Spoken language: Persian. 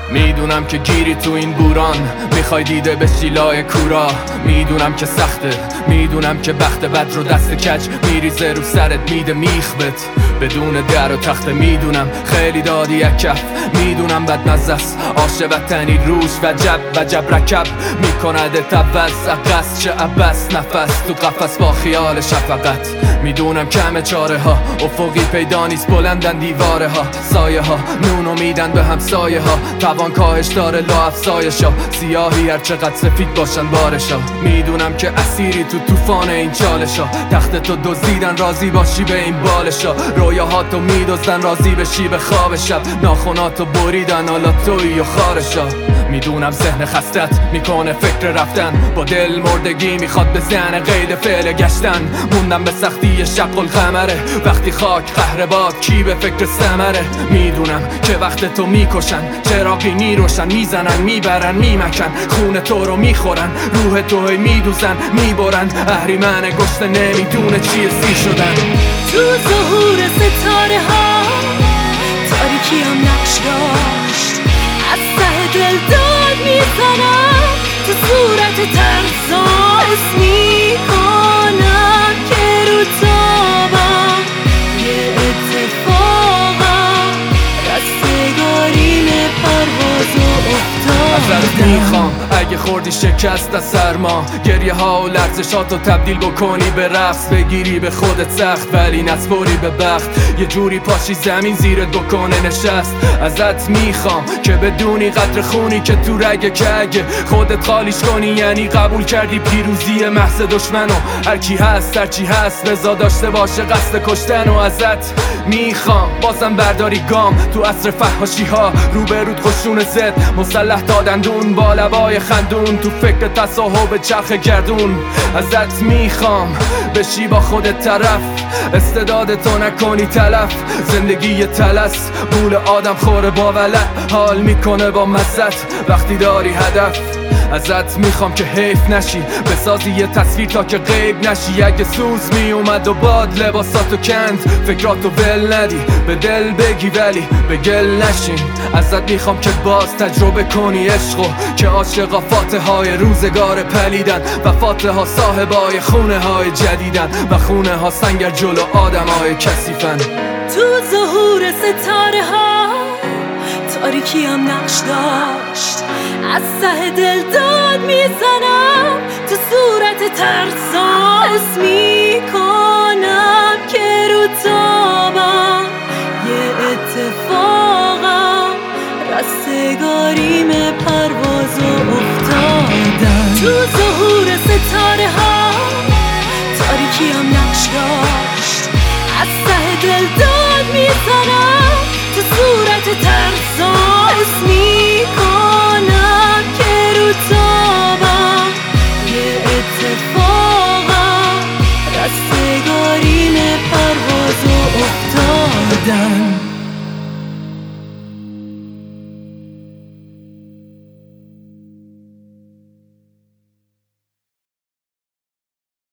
میدونم که گیری تو این بوران، میخوای دیده به شیلای کورا. میدونم که سخته، میدونم که بخت بد رو دست کج میریزه رو سرت میده میخبت بدون در و تخته. میدونم خیلی دادی یک کف، میدونم بد مزست آش وطنی روش وجب رکب میکند عوض عقص چه عبس نفس تو قفس با خیال شفقت. میدونم کم چاره ها افقی پیدا نیست بلندن دیواره ها، سایه ها نونو میدن به همسایه ها، توان کاهش داره لا افزایش ها، سیاهی هر چقدر سفید باشن بارش ها. میدونم که اسیری تو طوفان این چالش ها، تخت تو دزدیدن راضی باشی به این بالش ها، رویاهاتو میدزدن راضی بشی به خواب شب، ناخوناتو بریدن حالا تویی و خارش ها. میدونم ذهن خستت میکنه فکر رفتن، با دل مردگی میخواد به ذهن قید فعل گشتن. موندم به سختی شق القمره، وقتی خاک قهر باد کی به فکر ثمره. میدونم که وقت تو میکشن، چراغی میروشن میزنن میبرن میمکن، خون تو رو میخورن روح تو میدوزن میبرن. اهریمن گشته نمیدونه چیه سی شدن. تو ظهور ستاره ها تاریکی هم نقش داشت، از ته دل داد میزنم تو صورت ترساس میکنم که رو تابم یه اتفاقم رستگاریم پرواز و ازت میخوام اگه خوردی شکست از سرما، گریه ها و لرزشاتو تبدیل بکنی به رقص، بگیری به خودت سخت ولی نسپاری به بخت، یه جوری پاشی زمین زیرت بکنه نشست. ازت میخوام که بدونی قدر خونی که تو رگه، که اگه خودت خالیش کنی یعنی قبول کردی پیروزی محض دشمنو. هر کی هست هر چی هست بزا داشته باشه قصد کشتن. و ازت میخوام بازم برداری گام تو عصر فحاشی ها، روبرود خشون زد مسلح دادندون با لبای خندون، تو فکر تصاحب چرخ گردون. ازت میخوام بشی با خودت طرف، استعدادتو نکنی تلف. زندگی تلس بول آدم خوره با ولد، حال میکنه با مزت وقتی داری هدف. ازت میخوام که حیف نشی، بسازی یه تصویر تا که غیب نشی. اگه سوز میومد و باد لباساتو کند، فکراتو ول ندی به دل بگی ولی به گل نشین. ازت میخوام که باز تجربه کنی عشقو، که عاشقا فاتحه های روزگار پلیدن و فاتحه ها صاحبای خونه های جدیدن، و خونه ها سنگر جلو آدم های کثیفن. تو ظهور ستاره ها تاریکی هم نقش داشت، از ته دل داد میزنم تو صورت ترساس میکنم که رو تابم یه اتفاقم رستگاریم پرواز و افتادن. تو ظهور ستاره ها